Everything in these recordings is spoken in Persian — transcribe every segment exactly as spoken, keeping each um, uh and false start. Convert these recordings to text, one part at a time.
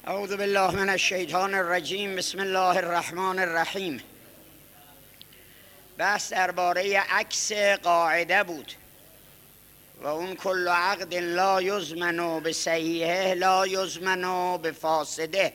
اعوذ بالله من الشیطان الرجیم. بسم الله الرحمن الرحیم. بحث درباره عکس قاعده بود و اون کل عقد لا یضمن بصحیحه لا یضمن بفاسده،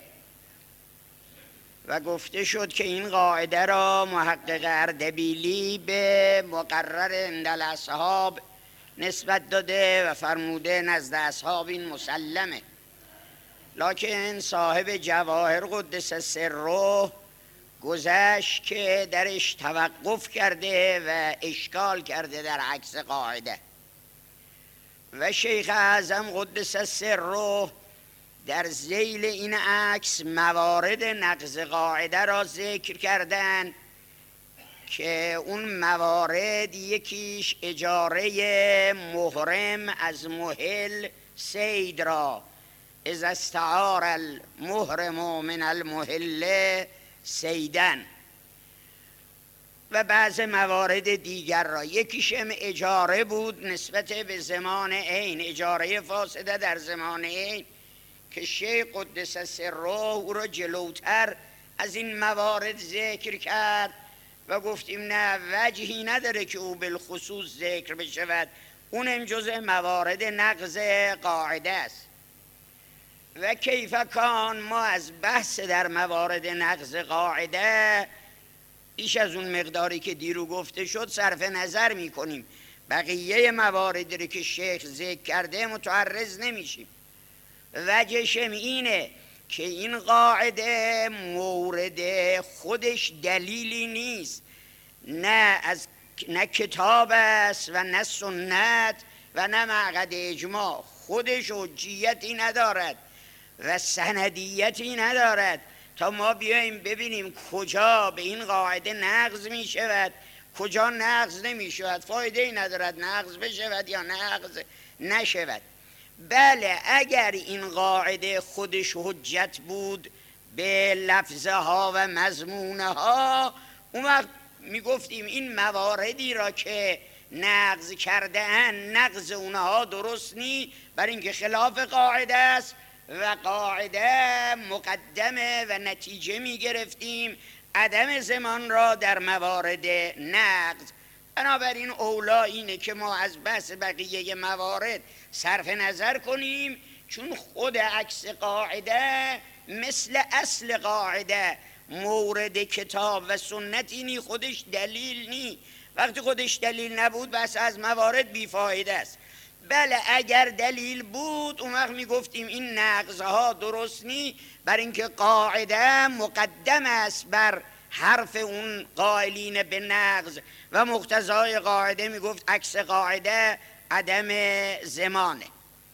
و گفته شد که این قاعده را محقق اردبیلی به مقرر عند الاصحاب نسبت داده و فرموده نزد اصحاب این مسلمه، لکن صاحب جواهر قدس سره گذشت که درش توقف کرده و اشکال کرده در عکس قاعده، و شیخ اعظم قدس سره در ذیل این عکس موارد نقض قاعده را ذکر کردن که اون موارد یکیش اجاره محرم از محل صید را اذا استعار المحرم من المحل صیدن، و بعض موارد دیگر را. یکیشم اجاره بود نسبت به زمان عین، اجاره فاسده در زمان عین که شیخ قدس سره او را جلوتر از این موارد ذکر کرد و گفتیم نه وجهی نداره که او بالخصوص ذکر بشود، اونم جزء موارد نقض قاعده است. و کیف کان ما از بحث در موارد نقض قاعده بیش از اون مقداری که دیرو گفته شد صرف نظر می کنیم، بقیه مواردی رو که شیخ ذکر کرده متعرض نمیشیم. وجهشم اینه که این قاعده مورد خودش دلیلی نیست، نه از نه کتاب است و نه سنت و نه معقد اجماع، خودش حجیتی ندارد و سندیتی ندارد تا ما بیاییم ببینیم کجا به این قاعده نقض می شود کجا نقض نمی شود. فایده ای ندارد نقض بشود یا نقض نشود. بله اگر این قاعده خودش حجت بود به لفظه ها و مضمونه ها، اون وقت می گفتیم این مواردی را که نقض کرده اند نقض اونها درست نی، بر اینکه خلاف قاعده است و قاعده مقدمه و نتیجه می گرفتیم عدم زمان را در موارد نقض. بنابراین اولا اینه که ما از بحث بقیه موارد صرف نظر کنیم، چون خود عکس قاعده مثل اصل قاعده مورد کتاب و سنتی نی، خودش دلیل نی. وقتی خودش دلیل نبود بس از موارد بیفایده است. بله اگر دلیل بود اون وقت می گفتیم این نقضها درست نی، بر اینکه قاعده مقدم است بر حرف اون قائلین به نقض و مقتضای قاعده می گفت عکس قاعده عدم زمانه.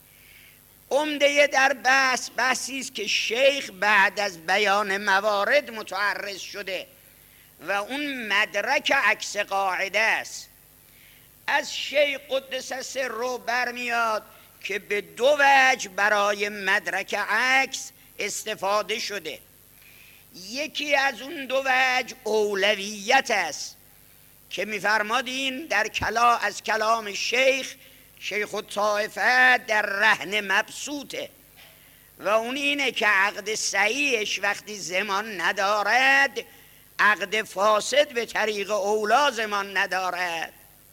عمده در بحث بحثی است که شیخ بعد از بیان موارد متعرض شده و اون مدرک عکس قاعده است. از شیخ قدس سره برمیاد که به دو وجه برای مدرک عکس استفاده شده. یکی از اون دو وجه اولویت است که می‌فرمادین در کلا از کلام شیخ شیخ الطائفه در رهن مبسوطه، و اون اینه که عقد صحیحش وقتی زمان ندارد عقد فاسد به طریق اولا زمان ندارد.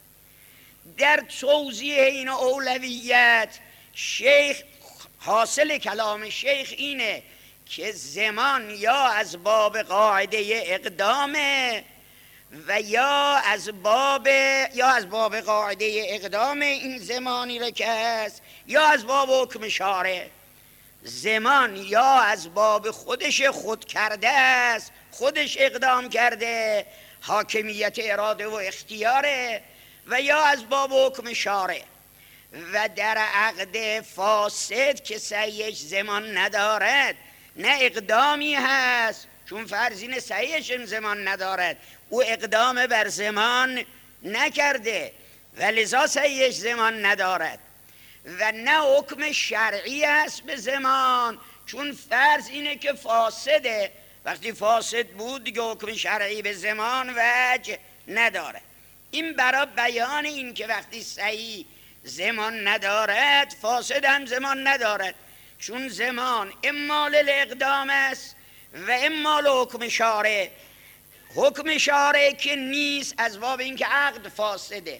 در توضیح این اولویت شیخ حاصل کلام شیخ اینه که زمان یا از باب قاعده اقدامه و یا از باب یا از باب قاعده اقدام این زمانی را که هست یا از باب حکم شارع. زمان یا از باب خودش خود کرده است، خودش اقدام کرده، حاکمیت اراده و اختیاره، و یا از باب حکم شارع. و در عقد فاسد که صحیحش زمان ندارد نه اقدامی هست، چون فرضین صحیحش زمان ندارد، او اقدام بر زمان نکرده و لذا صحیحش زمان ندارد، و نه حکم شرعی است به زمان، چون فرض اینه که فاسده. وقتی فاسد بود دیگه حکم شرعی به زمان وجه نداره. این برای بیان این که وقتی صحیح زمان ندارد فاسد هم زمان ندارد، چون زمان اما للاقدام است و اما لحکم شارع. حکم شارع که نیست از باب اینکه عقد فاسده،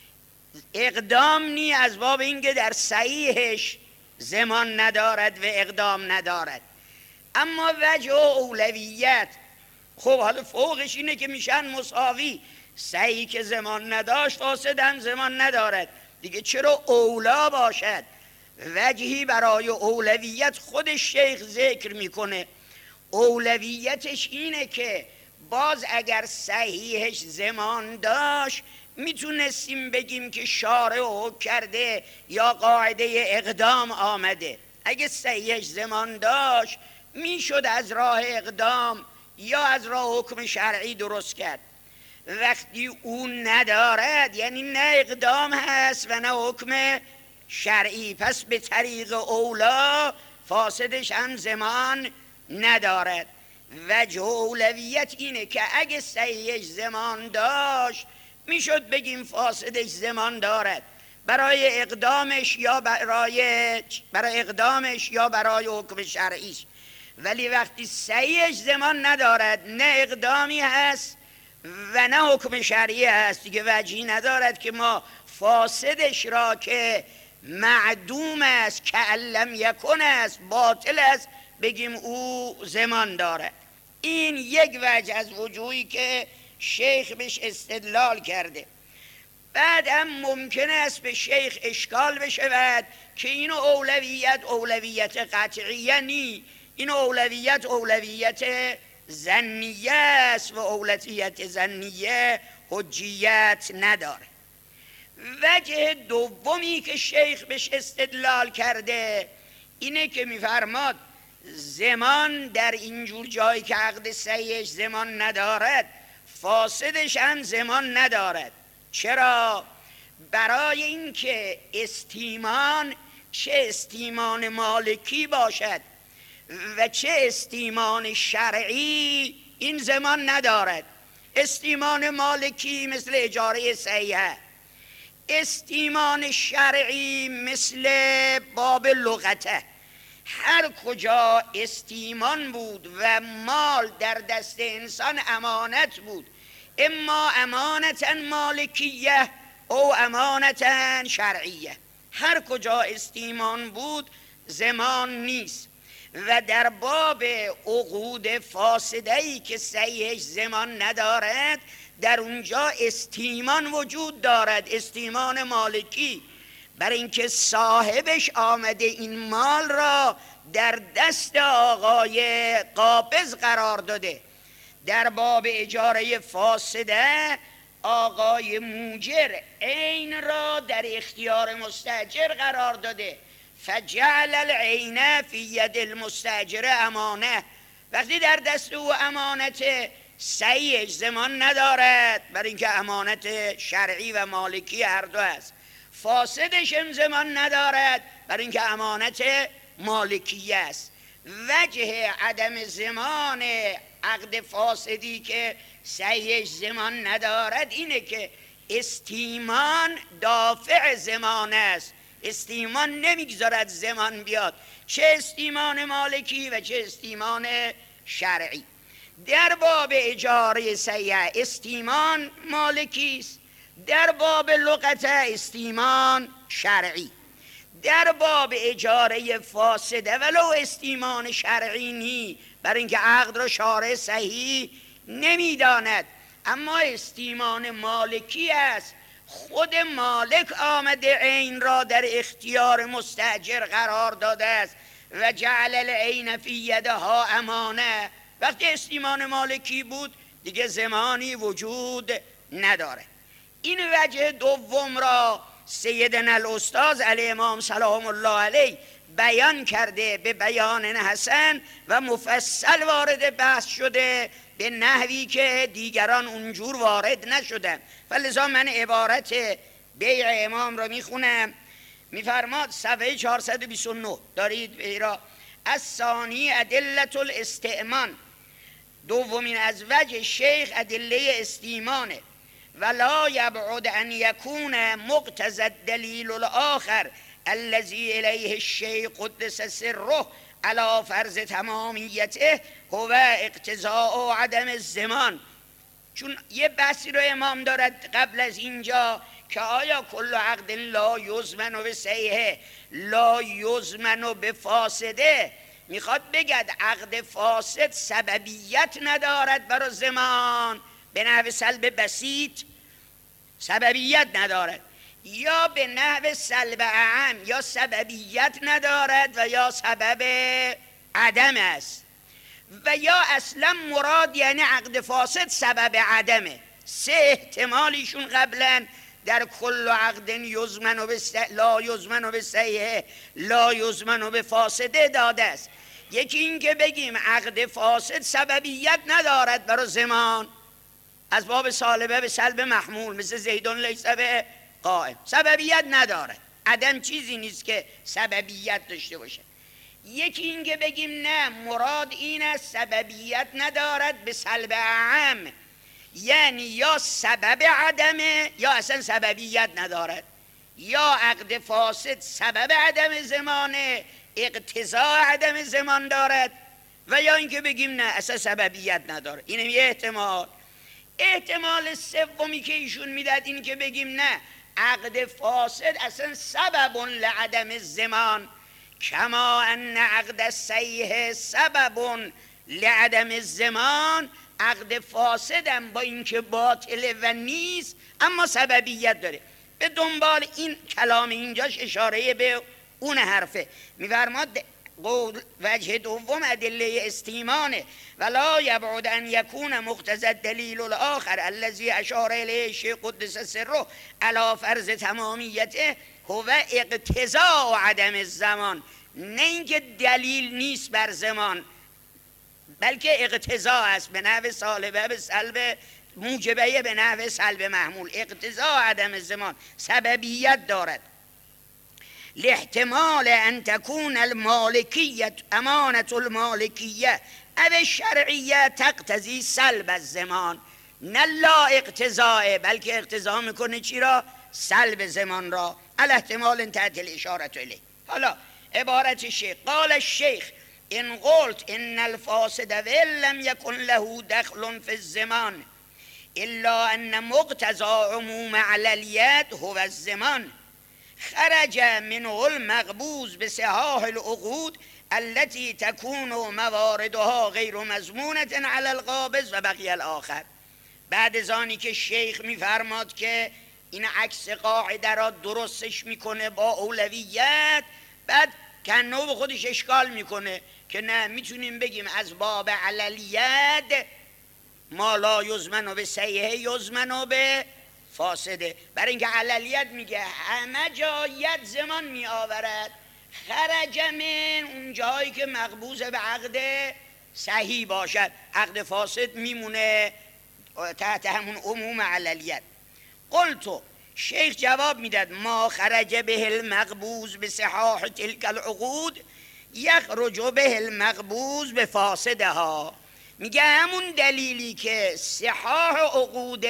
اقدام نی از باب اینکه در صحیحش زمان ندارد و اقدام ندارد. اما وجه و اولویت، خب حالا فوقش اینه که میشن مساوی. صحیح که زمان نداشت، فاسد هم زمان ندارد دیگه، چرا اولا باشد؟ وجهی برای اولویت خود شیخ ذکر میکنه. اولویتش اینه که باز اگر صحیحش زمان داشت میتونستیم بگیم که شارع حکم کرده یا قاعده اقدام آمده. اگه صحیحش زمان داشت میشد از راه اقدام یا از راه حکم شرعی درست کرد. وقتی اون ندارد یعنی نه اقدام هست و نه حکم شرعی، پس به طریق اولا فاسدش هم زمان ندارد. وجه اولویت اینه که اگه صحیحش زمان داشت میشد بگیم فاسدش زمان دارد برای اقدامش یا برای برای اقدامش یا برای حکم شرعیش. ولی وقتی صحیحش زمان ندارد، نه اقدامی هست و نه حکم شرعی هست، دیگه وجهی ندارد که ما فاسدش را که معدوم است، که علم یکن است، باطل است، بگیم او زمان دارد. این یک وجه از وجوهی که شیخ بهش استدلال کرده. بعد هم ممکن است به شیخ اشکال بشود که این اولویت اولویت قطعیه نی، این اولویت اولویت ظنیه است و اولویت ظنیه حجیت نداره. وجه دومی که شیخ بهش استدلال کرده اینه که میفرماد زمان در اینجور جایی که عقد صحیحش زمان ندارد، فاسدش هم زمان ندارد. چرا؟ برای اینکه استیمان، چه استیمان مالکی باشد و چه استیمان شرعی، این زمان ندارد. استیمان مالکی مثل اجاره صحیحه، استیمان شرعی مثل باب لغته. هر کجا استیمان بود و مال در دست انسان امانت بود، اما امانتا مالکیه او امانتا شرعیه، هر کجا استیمان بود زمان نیست. و در باب عقود فاسده‌ای که صحیحش زمان ندارد، در اونجا استیمان وجود دارد، استیمان مالکی، برای اینکه صاحبش آمده این مال را در دست آقای قابض قرار داده. در باب اجاره فاسده آقای موجر عین را در اختیار مستاجر قرار داده. فجعل العین فی ید المستاجر امانه. وقتی در دست او امانت صحیحش زمان ندارد، برای اینکه امانت شرعی و مالکی هر دو است. فاسدش هم زمان ندارد، برای اینکه امانت مالکی است. وجه عدم زمان عقد فاسدی که صحیحش زمان ندارد اینه که استیمان دافع زمان است، استیمان نمیگذارد زمان بیاد، چه استیمان مالکی و چه استیمان شرعی. در باب اجاره صحیح استیمان مالکی است، در باب لغت استیمان شرعی. در باب اجاره فاسده ولو استیمان شرعی نی، برای اینکه عقد را شارع صحیح نمیداند، اما استیمان مالکی است. خود مالک آمده عین را در اختیار مستاجر قرار داده است و جعل العین فی یدها امانه. وقتی استیمان مالکی بود دیگه زمانی وجود نداره. این وجه دوم را سیدنا الاستاذ علی امام سلام الله علیه بیان کرده به بیان حسن و مفصل وارد بحث شده به نحوی که دیگران اونجور وارد نشدن. فلذا من عبارت بیع امام را میخونم. میفرماد صفحه چهارصد و بیست و نه دارید بیرا. الثانی ادلة الاستئمان، دومین از وجه شیخ ادله استیمانه. ولا یبعد ان یکون مقتضى الدلیل الاخر الذی الیه الشیء قدس سره علی فرض تمامیته هو اقتضاء عدم الزمان. چون یه بحثی رو امام دارد قبل از اینجا که آیا کل عقد لا یضمن به صحیحه لا یضمن به فاسده، میخواد بگد عقد فاسد سببیت ندارد برای زمان به نحو سلب بسیط، سببیت ندارد، یا به نحو سلب اعم، یا سببیت ندارد و یا سبب عدم است، و یا اصلا مراد یعنی عقد فاسد سبب عدمه. سه احتمالیشون قبلا در کل عقد یضمن و به لا یضمن و به صحیحه لا یضمن و به فاسده داده است. یکی این که بگیم عقد فاسد سببیت ندارد برای زمان از باب سالبه به سلب محمول، مثل زیدون لیس به قائم، سببیت ندارد، عدم چیزی نیست که سببیت داشته باشه. یکی این که بگیم نه مراد این است سببیت ندارد به سلب اعم، یعنی یا سبب عدمه یا اصلا سببیت ندارد، یا عقد فاسد سبب عدم زمانه اقتضاء عدم زمان دارد، و یا اینکه بگیم نه اصلا سببیت نداره. اینم یه احتمال. احتمال سومی که ایشون میداد این که بگیم نه عقد فاسد اصلا سبب لعدم زمان، کما ان عقد الصحیح سبب لعدم الزمان. عقد فاسدم با اینکه باطله و نیست اما سببیت داره. به دنبال این کلام اینجاش اشاره به اون حرفه. میفرماد قول وجه دوم ادله استیمانه ولا یبعد ان یکون مقتضی الدلیل الاخر الذی اشار الیه الشیء قدس سره علی فرض تمامیته هو اقتضاء عدم الزمان. نه اینکه دلیل نیست بر زمان بلکه اقتضا است به نحو سالبه به سلب موجبه به نحو سلب محمول، اقتضا عدم زمان سببیت دارد. لاحتمال ان تكون المالکیت امانت المالکیه او الشرعیه تقتضی سلب الزمان، نه لا اقتضاء بلکه اقتضا میکنه چی را؟ سلب زمان را. الاحتمال تحت الاشاره الیه. حالا عبارت شیخ قال الشیخ ان قلت ان الفاسد وان لم يكن له دخل في الزمان الا ان مقتضى عموم عللیت هو الزمان خرج منه المقبوض بصحاح العقود التي تكون مواردها غیر مضمونة على القابض و بقی الاخر. بعد از آنی که شیخ میفرماد که این عکس قاعده را درستش میکنه با اولویت، بعد کنه به خودش اشکال میکنه که نه میتونیم بگیم از باب عللیت ما لا یضمن به صحیحه یضمن به فاسده، برای اینکه عللیت میگه همه جایت زمان میآورد، خرج من اون جایی که مقبوض به عقد صحیح باشد، عقد فاسد میمونه تحت همون عموم عللیت. قلتو شیخ جواب میداد ما خرج به المقبوض به صحاح تلک العقود یخرج به المقبوض به فاسدها. میگه همون دلیلی که صحاح عقود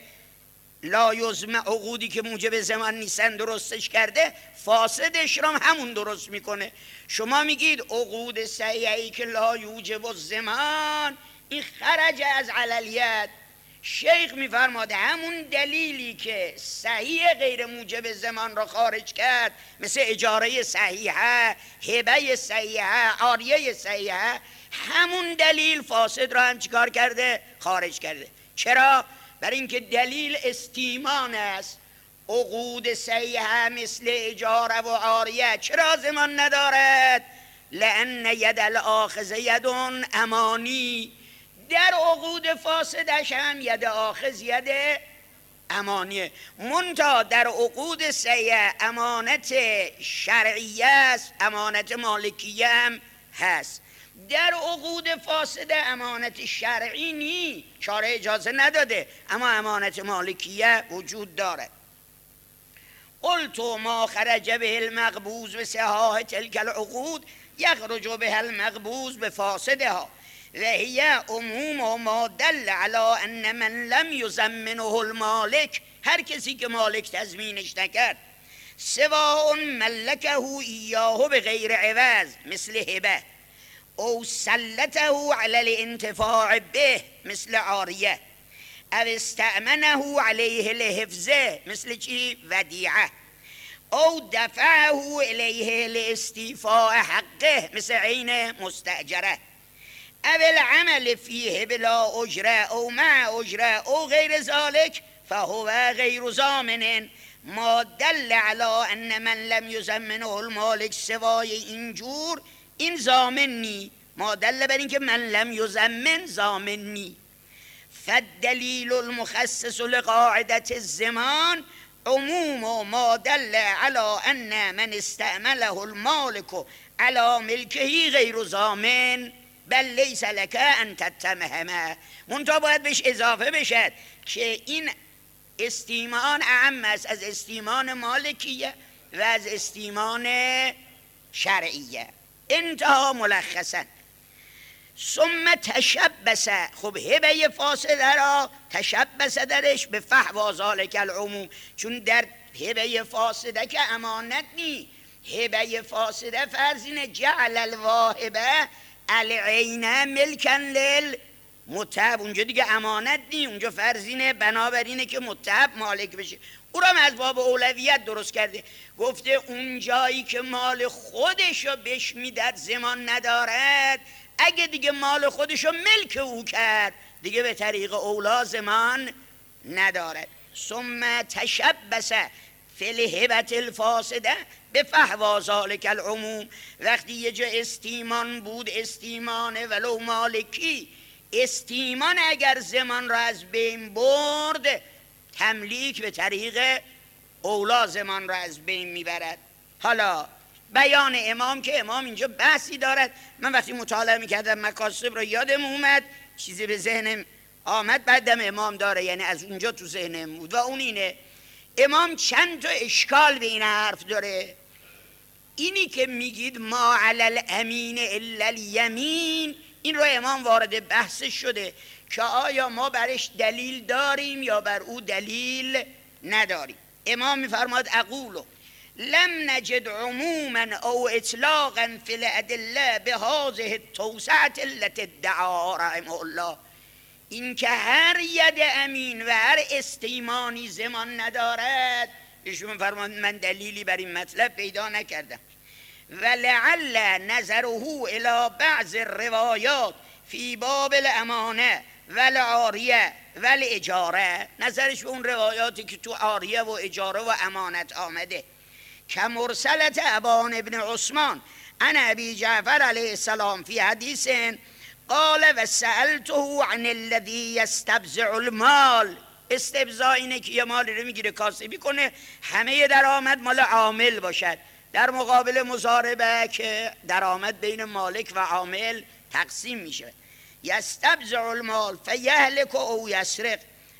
لا یضمن عقودی که موجب زمان نیستن درستش کرده، فاسدش را همون درست میکنه. شما میگید عقود صحیحی که لا یوجب الزمان این خرج از عللیت. شیخ میفرماده همون دلیلی که صحیح غیر موجب زمان را خارج کرد، مثل اجاره صحیحه، هبه صحیحه، عاریه صحیحه، همون دلیل فاسد را هم چیکار کرده؟ خارج کرده. چرا؟ برای اینکه دلیل استیمان است. عقود صحیحه مثل اجاره و عاریه چرا زمان ندارد؟ لأن ید الاخذ ید امانی. در عقود فاسدش هم ید آخذ ید امانیه، منتها در عقود صحیحه امانت شرعیه است، امانت مالکیه هم هست. در عقود فاسده امانت شرعی نی، شارع اجازه نداده، اما امانت مالکیه وجود دارد. قلت ما خرج به المقبوض به صحاح تلک العقود یخرج به المقبوض به فاسدها و هی عموم ما دل علی ان من لم یضمنه المالک، هر کسی که مالک تضمینش نکرد، سواء ملکه ایاه به غیر عوض مثل هبه او سلطه علی الانتفاع به مثل عاریه او استأمنه علیه لحفظه مثل چی؟ ودیعه او دفعه الیه لاستیفاء حقه مثل عین مستأجره او العمل فیه بلا اجره او مع اجره او غیر ذلك فهو غیر ضامن ما دل علی ان من لم یضمنه المالک سوای اینجور این ضامن نی، ما دل بر این که من لم یضمن ضامن نی. فالدلیل المخصص لقاعدة الضمان عموم ما دل على ان من استعمله المالك على ملكه غیر ضامن بل لیس لك ان تتهمه. منتها باید بهش اضافه بشد که این استیمان اعم است از استیمان مالکیه و از استیمان شرعیه. انتها ملخصا. ثم تشبس، خب هبه فاسده را تشبس درش به فحوا ذالک العموم، چون در هبه فاسده که امانت نی، هبه فاسده فرضینه جعل الواهبه العین ملکا للمتهب، اونجا دیگه امانت نی، اونجا فرضینه بنابراینه که متهب مالک بشه. او را از باب اولویت درست کرده، گفته اون جایی که مال خودشو بهش میداد ضمان ندارد، اگه دیگه مال خودشو ملک او کرد دیگه به طریق اولا ضمان ندارد. ثم تشبس فی الهبة الفاسده به فحوا ذالک العموم، وقتی یه جا استیمان بود، استیمان ولو مالکی، استیمان اگر ضمان را از بین برد تملیک به طریق اولا ضمان را از بین میبرد. حالا بیان امام که امام اینجا بحثی دارد، من وقتی مطالعه میکردم مکاسب رو یادم اومد، چیزی به ذهنم آمد بعدم امام داره، یعنی از اونجا تو ذهنم بود و اون اینه امام چند تا اشکال به این حرف داره. اینی که میگید ما علی الامین الا الیمین، این رو امام وارد بحث شده که آیا ما برش دلیل داریم یا بر او دلیل نداریم. امام میفرماد اقولو لم نجد عموما او اطلاقا فی الادله بهذه التوسعه التي ادعاها رحمه الله، این که هر ید امین و هر استیمانی ضمان ندارد، ایشون فرمان من دلیلی بر این مطلب پیدا نکردم. ولعل نظره الى بعض الروایات فی باب الامانه والعاریه والاجاره، نظرش به اون روایاتی که تو عاریه و اجاره و امانت آمده، که مرسلت ابان ابن عثمان عن ابی جعفر علیه السلام فی حدیث قال و سألته عن الذي يستبزع المال. استبزاع اینه که یه مالی رو میگیره کاسبی کنه، همه درآمد مال عامل باشد، در مقابل مضاربه که درآمد بین مالک و عامل تقسیم میشه. یستبزع المال فیهلک او یسرق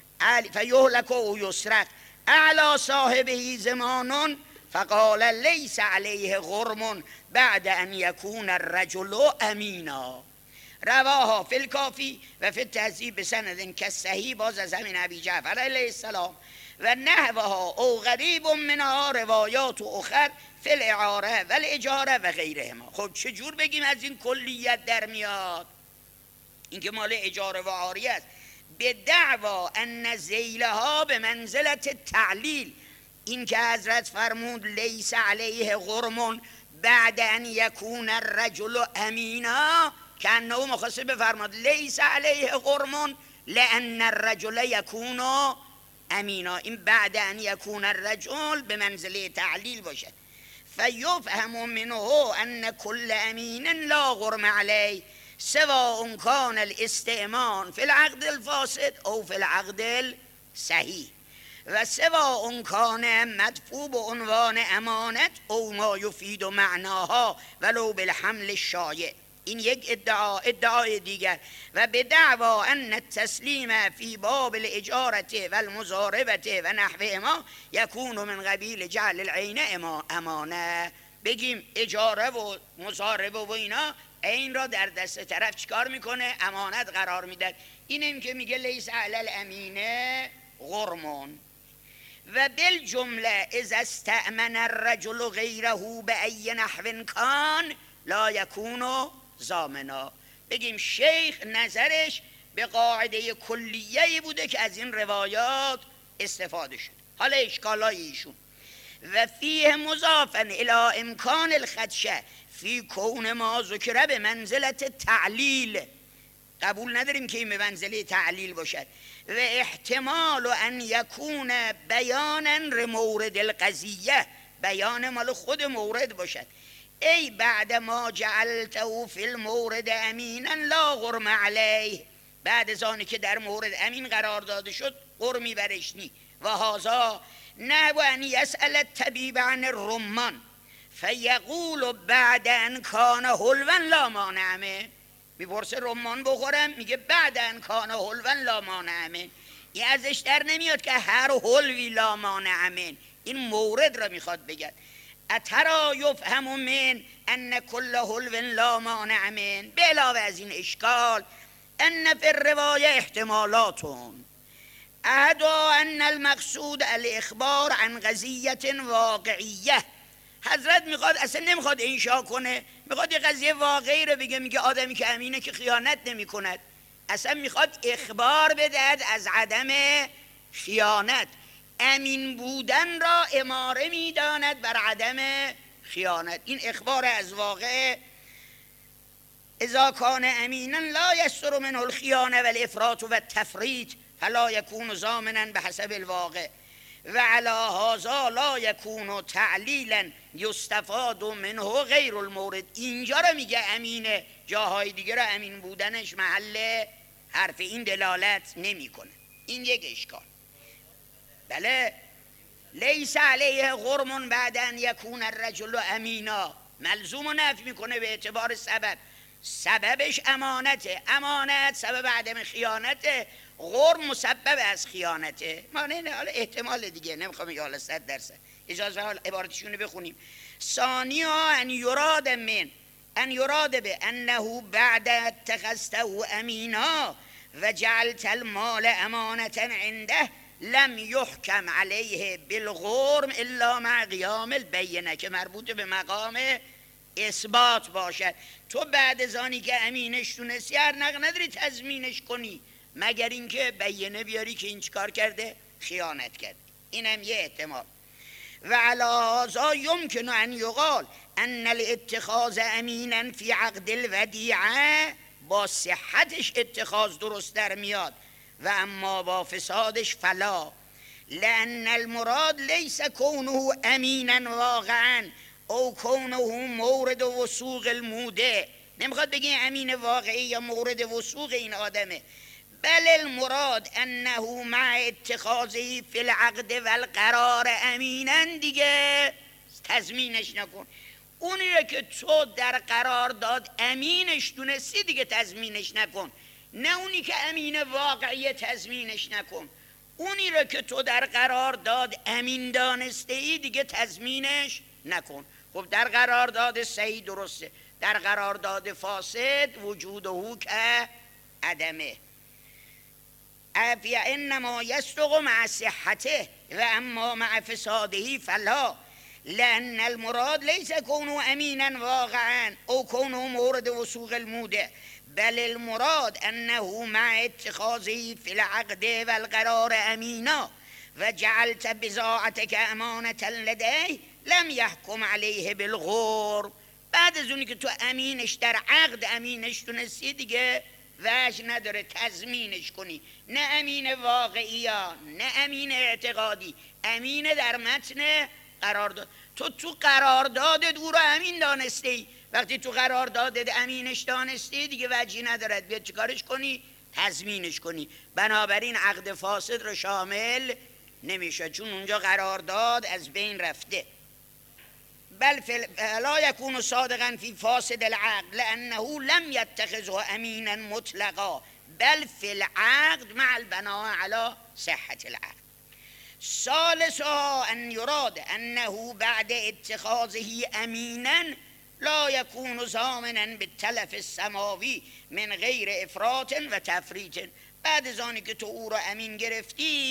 فیهلک او یسرق اعلی صاحبه زمانون فقال لیس علیه غرم بعد ان یکون الرجل امینا. رواها فی الکافی و فی التهذیب بسند کالصحیح، باز از همین ابی جعفر علیه السلام، و نحوها او غریب منها روایات و اخر فی الاعاره و الاجاره و غیرهما. خب چجور بگیم از این کلیت در میاد؟ این که مال اجاره و عاریه است، به دعوا ان ذیلها به منزلت تعلیل، این که حضرت فرمود لیس علیه غرم بعد ان یکون الرجل امینا، که انه مخصص بفرماد لیس علیه غرم لان الرجل یکون امینا، این بعد ان یکون الرجل به منزله تعلیل باشد. فیفهم منه ان کل امین لا غرم علیه سواء کان الاستئمان فی العقد الفاسد او فی العقد الصحیح، و سواء کان مدفوع به عنوان امانت او ما یفید معناها ولو بالحمل الشایع. این یک ادعا، ادعای دیگر. و به دعوا ان التسلیم فی باب الاجاره و المضاربه و نحوهما یکون من قبیل جعل العین امانه، بگیم اجاره و مضاربه و اینا این را در دست طرف چیکار میکنه؟ امانت قرار میده. اینم که میگه لیس علی الامینه غرمون. و بالجمله اذا استأمن الرجل غیره به ای نحو کان لا یکون ضامنا. بگیم شیخ نظرش به قاعده کلیه‌ای بوده که از این روایات استفاده شد. حالا اشکالای ایشون و فیه مضافا الی امکان الخدشه فی کون ما ذکر به منزلت تعلیل. قبول نداریم که این به منزله تعلیل باشد. و احتمال ان یکون بیانا لمورد القضیه، بیان مال خود مورد باشد. ای بعد ما جعلته فی المورد امینا لا غرم علیه، بعد از آنی که در مورد امین قرار داده شد غرمی برش نی. و هذا نه و ان یسأل الطبیب عن الرمان فیقول بعد ان کان حلوا لا مانع منه. میپرسه رمان بخورم، میگه بعد ان کان حلوا لا مانع منه. این ازش در نمیاد که هر حلوی لا مانع منه، این مورد را میخواد بگه. اترا یفهم من ان کل حلو لا مانع منه. به علاوه از این اشکال ان فی الروایه احتمالاتون احدا ان المقصود الاخبار عن قضیه واقعیه. حضرت میخواد، اصلا نمیخواد انشا کنه، میخواد یه قضیه واقعی رو بگه. میگه آدمی که امینه که خیانت نمی کند. اصلا میخواد اخبار بدهد از عدم خیانت. امین بودن را اماره میداند بر عدم خیانت. این اخبار از واقع. اذا کان امینا لا یستر منه الخیانه و الافراط و التفریط فلا یکون ضامنا بحسب الواقع و علی هذا لا یکون تعلیلا یستفاد منه غیر المورد. اینجا رو میگه امینه، جاهای دیگه رو امین بودنش محل حرف این دلالت نمیکنه. این یک اشکال. بله لیس علیه غرم بعد ان یکون الرجل امینا، ملزوم و نفی میکنه به اعتبار سبب. سببش امانته، امانت سبب عدم خیانته، غرم مسبب از خیانته. ما نه حالا احتمال دیگه نمیخوام بگم حالا صد درصد. اجازه حال عبارتشون رو بخونیم. ثانیا ان یراد من ان یراد به انه بعد اتخذته امینا و جعلت المال امانة عنده لم یحکم علیه بالغرم الا مع قیام البینه، که مربوط به مقام اثبات باشد. تو بعد از آنی که امینش تونستی هر نق نداری تضمینش کنی مگر اینکه بینه بیاری که این چیکار کرده، خیانت کرده. اینم یه احتمال. و علی هذا یمکن ان یقال ان الاتخاذ امینا فی عقد الودیعه، با صحتش اتخاذ درست در میاد و اما با فسادش فلا، لان المراد لیس کونه امینا واقعا او کونه مورد وثوق الموده. نمیخواد بگی امین واقعی یا مورد وثوق این آدمه، بل المراد انه مع اتخاذه فی العقد والقرار امینا، دیگه تضمینش نکن. اونی رو که تو در قرار داد امینش دونستی دیگه تضمینش نکن، نه اونی که امین واقعی تضمینش نکن. اونی رو که تو در قرار داد امین دانسته ای دیگه تضمینش نکن. خب در قرار داد صحیح درسته، در قرار داد فاسد وجوده که عدمه. افیا انما یصدق مع صحته و اما مع فساده فلا، لان المراد لیس کونه امینا واقعا او کونه مورد وثوق الموده، بل المراد انه مع اتخاذه فی العقد والقرار امینا و جعلت بضاعتك امانة لديه لم يحكم علیه بالغرم. بعد از اونی که تو امینش در عقد امینش تونستی دیگه وجه نداره تضمینش کنی، نه امین واقعی یا نه امین اعتقادی، امین در متن قرارداد. تو تو قراردادت او رو امین دانستی، وقتی تو قراردادت امینش دانستی دیگه وجهی ندارد بیاد چیکارش کنی، تضمینش کنی. بنابراین عقد فاسد رو شامل نمیشه چون اونجا قرارداد از بین رفته. بل لا یکون صادقا فی فاسد العقد لانه لم یتخذه امینا مطلقا بل فی العقد مع البناء علی صحت العقد. ثالثا ان یراد انه بعد اتخاذه امینا لا یکون ضامنا بالتلف السماوی من غیر افراط و تفریط. بعد از آنی که تو او را امین گرفتی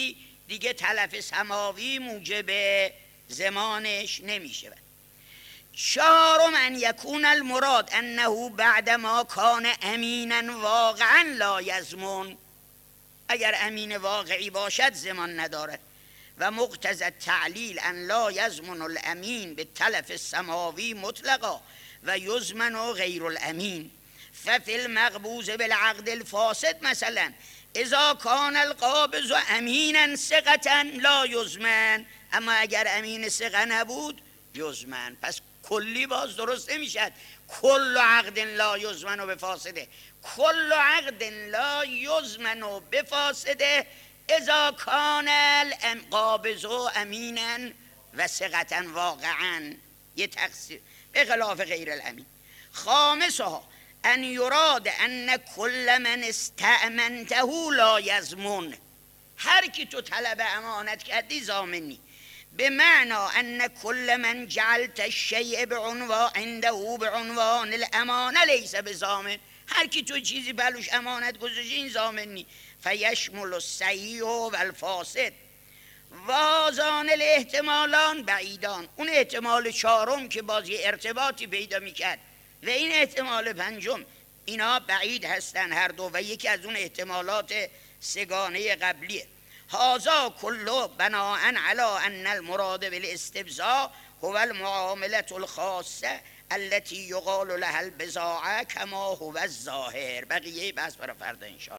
دیگه تلف سماوی موجب زمانش نمیشه. چهارم ان یکون المراد انه بعدما کان امینا واقعا لا یضمن، اگر امین واقعی باشد زمان ندارد. و مقتضى التعلیل ان لا یضمن الامین به تلف السماوی مطلقا و یضمن غیر الامین. ففی المقبوض بالعقد الفاسد مثلا اذا کان القابض امینا ثقة لا یضمن، اما اگر امین ثقه نبود یضمن. پس کلی باز درست نمیشد کل عقد لا یضمن به فاسده. کل عقد لا یضمن به فاسده اذا کان القابض امینا و ثقة واقعا، یه تقسیم به خلاف غیر الامین. خامسها ان یراد ان کل من استأمنته لا یضمن، هر کی تو طلب امانت کردی ضامنی. به معنا ان کل من جعلت الشیء بعنوان عنده بعنوان الامانه لیس بضامن، هر کی تو چیزی بلوش امانت گذاشتی این ضامنی. فیشمل الصحیح و الفاسد و هذان الاحتمالان بعیدان، اون احتمال چهارم که باز یه ارتباطی پیدا میکرد و این احتمال پنجم، اینا بعید هستن هر دو و یکی از اون احتمالات سگانه قبلیه. هذا كله بناء على ان المراد بالاستبزاء هو المعامله الخاصه التي يقال لها البضاعه كما هو الظاهر. بقیه بس برای فردا ان شاء الله.